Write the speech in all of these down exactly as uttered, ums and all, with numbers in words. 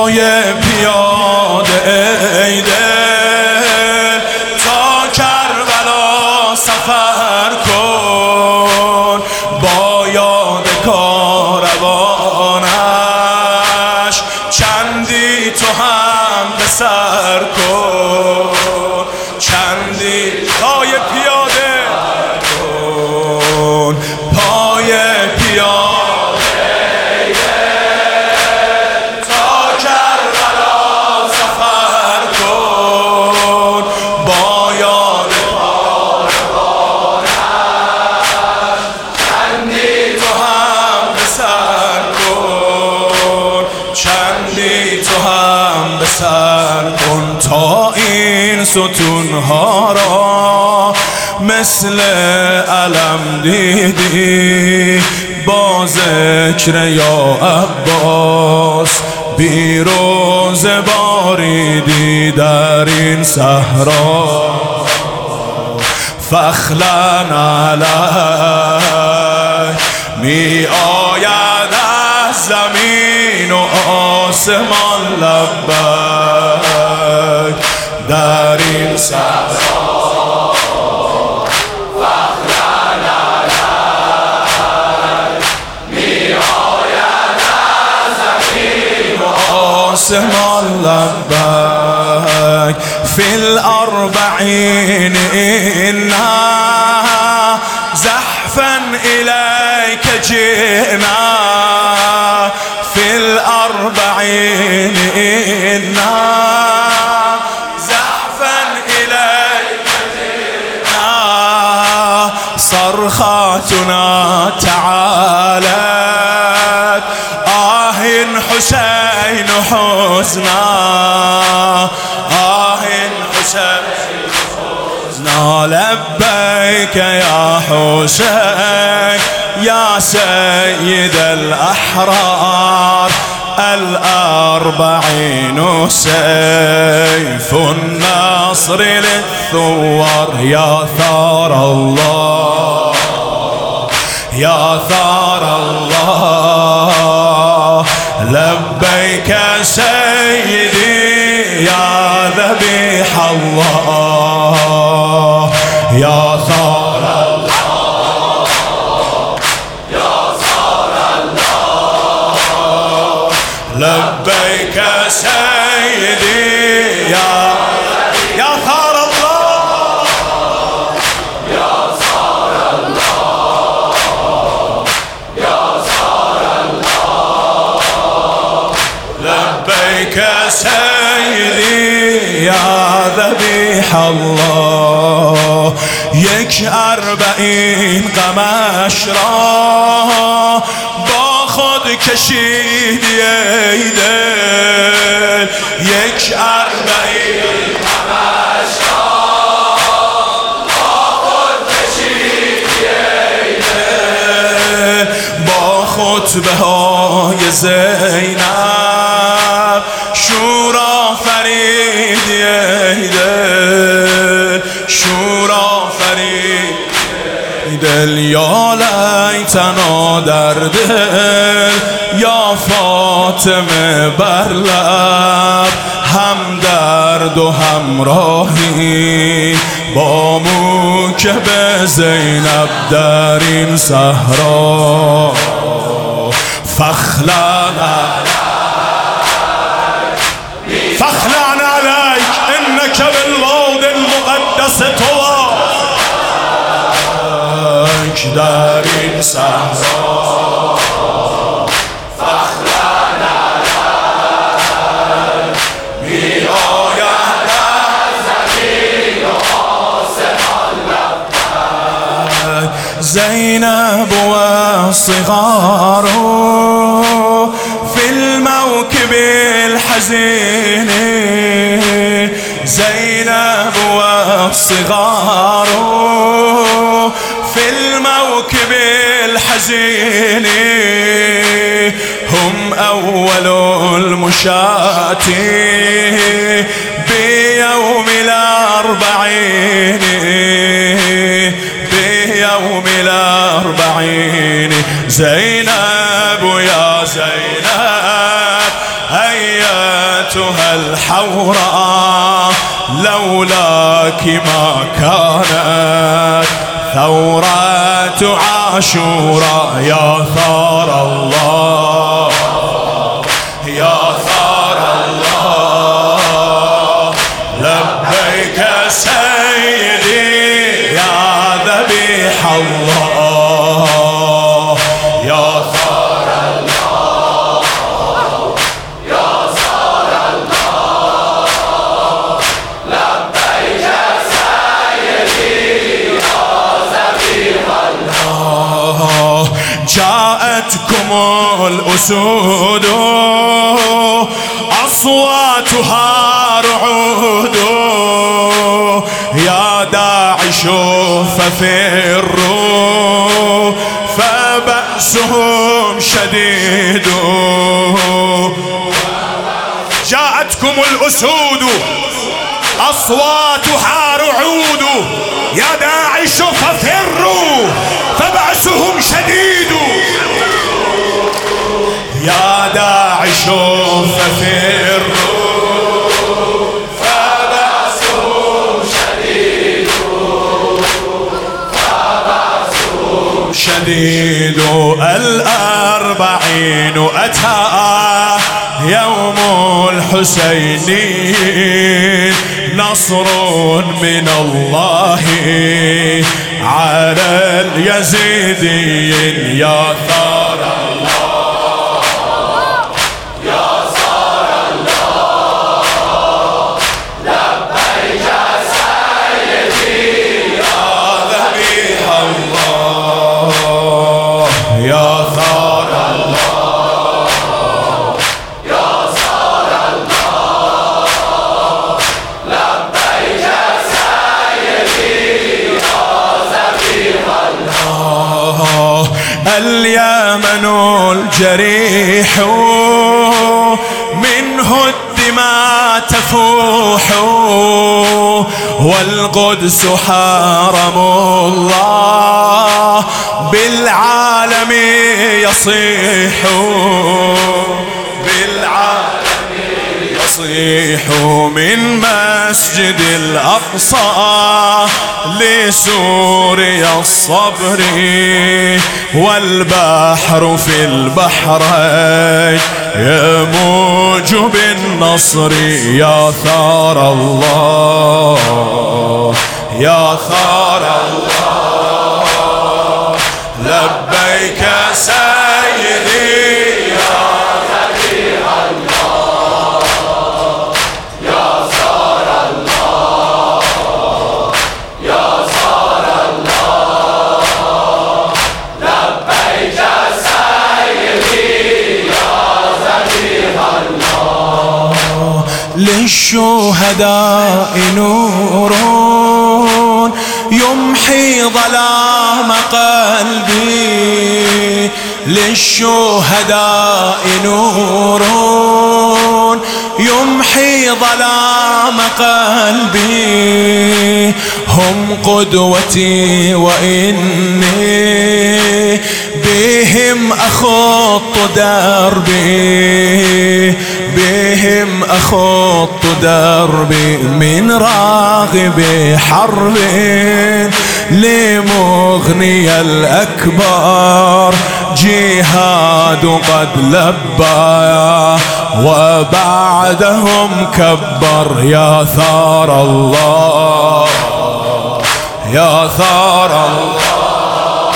پای پیاده ای دل تا کربلا سفر کن، با یاد کاروانش چندی تو هم به سر کن، چندی پای پیاده کن، پای پیاده تا کربلا سفر کن، با یاد کاروانش چندی تو هم به سر کن، چندی تو هم به سر کن، تا این ستونها را مثل علم دیدی، با ذکر یا عباس بیروز باریدی در این صحرا، فخلن علیک می آید از زمین و آسمان لبک در این صحرا، فخلن علیک می آید از زمین و آسمان لبک، فی الاربعین انا زحفا الیک جئنا، فی الاربعین انا زحفا الیک جئنا، صرخاتنا تعالت آه حسین حزنا، آه حسین حزنا، لبیک یا حسین یا سید الاحرار، الأربعين سيف النصر للثوار، يا ثار الله يا ثار الله، لبيك سيدي يا ذبيح الله، يا ثار الله لبيك سيدي يا يا ثار الله، يا ثار الله، يا ثار الله، لبيك سيدي يا ذبيح الله، یک اربعین غمش را با خود کشیدی ای دل، یک اربعین غمش را با خود کشیدی ای دل، با خطبه های زینب شورا فریدی ای دل، شورا فرید دل، یا لیتنا در دل، یا فاطمه بر لب، هم درد و همراهی با موکب زینب در این صحرا، فخلن علیک فخلن علیک انک بالواد المقدس طوی در این صحرا، فخلن علیک می آید از زمین و آسمان لبک، زینب و الصغار فی الموکب الحزین، زینب و الصغار في الموكب الحزين، هم أول المشاة بيوم الأربعين، بيوم الأربعين، زينب يا زينب هيا رايتها الحوراء لولاك ما كانت ثورة عاشوراء. يا ثار الله يا ثار الله لبيك سيدي يا ذبيح الله. يا ثار الله يا ثار الله لبيك سيدي يا ذبيح الله. جاءتكم الأسود أصواتها رعود يا داعش ففروا فبأسهم شديد. جاءتكم الأسود أصواتها رعود يا داعش ففروا فبأسهم شديد. يا داعش ففروا فبأسهم شديد فبأسهم شديد. الأربعين أتى يوم الحسين نصر من الله على اليزيديين. يا ثار الله يا ثار الله لبيك سيدي يا ذبيح الله. يا ثار الله يا ثار الله لبيك سيدي يا ذبيح الله. اليمن الجريح منه الدماء تفوح والقدس حرم الله بالعالم يصيح بالعالم يصيح. من مسجد الأقصى لسوريا الصبر والبحر في البحرين يموج بالنصر. يا ثار الله يا ثار الله لبيك سيدي يا ذبيح الله. يا ثار الله يا ثار الله لبيك سيدي يا ذبيح الله. للشهداء نور يمحي ظلام قلبي للشهداء نور يمحي ظلام قلبي. هم قدوتي وإني بهم أخط دربي بهم أخط دربي من راغب حرب لمغني الأكبر جهاد قد لبى وبعدهم كبر. يا ثار الله يا ثار الله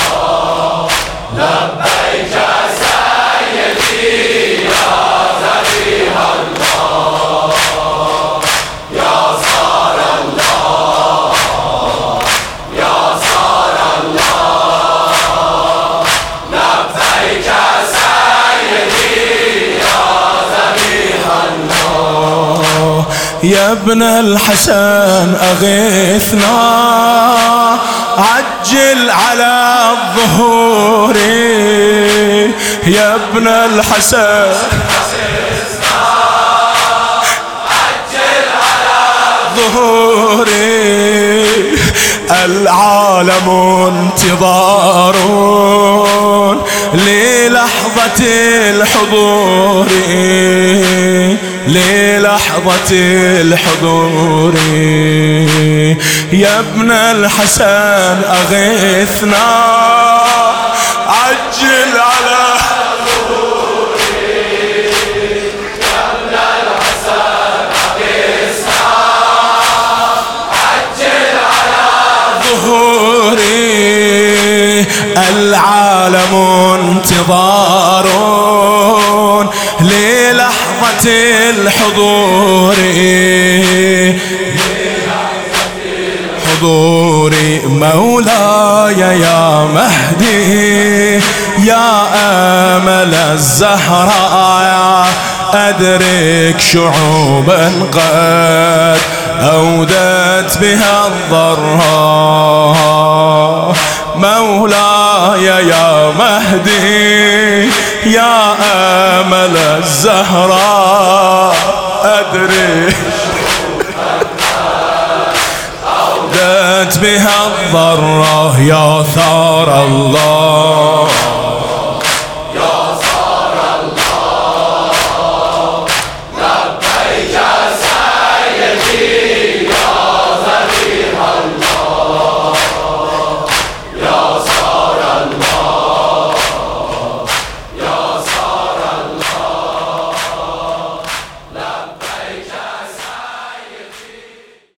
لبيك سيدي يا ذبيح الله. يا ثار الله يا ثار الله لبيك سيدي يا ذبيح الله. يا ابن الحسن أغثنا عجل على الظهور. يا ابن الحسن عجل على الظهور. العالم انتظار للحظة الحضور للحظة الحضور. يا ابن الحسن أغثنا عجل على العالم انتظار للحظة الحضور. حضوري مولاي يا مهدي يا أمل الزهراء أدرك شعوبا قد أودت بها الضراء. مولاي يا مهدي يا أمل الزهراء أدرك أودت بها الضراء. يا ثار الله